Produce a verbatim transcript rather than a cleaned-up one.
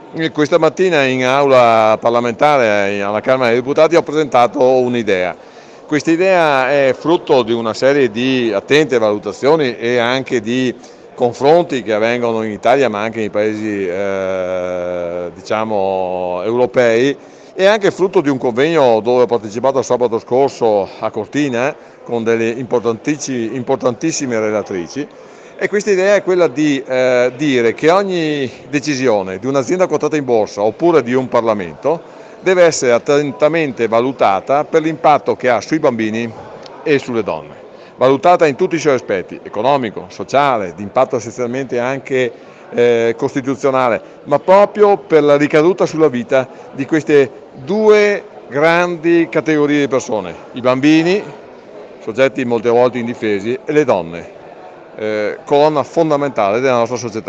Questa mattina in aula parlamentare alla Camera dei Deputati ho presentato un'idea. Questa idea è frutto di una serie di attente valutazioni e anche di confronti che avvengono in Italia ma anche nei paesi eh, diciamo europei, e anche frutto di un convegno dove ho partecipato sabato scorso a Cortina con delle importantissime relatrici. E questa idea è quella di eh, dire che ogni decisione di un'azienda quotata in borsa oppure di un Parlamento deve essere attentamente valutata per l'impatto che ha sui bambini e sulle donne, valutata in tutti i suoi aspetti: economico, sociale, di impatto essenzialmente anche eh, costituzionale, ma proprio per la ricaduta sulla vita di queste due grandi categorie di persone: i bambini, soggetti molte volte indifesi, e le donne, eh, colonna fondamentale della nostra società.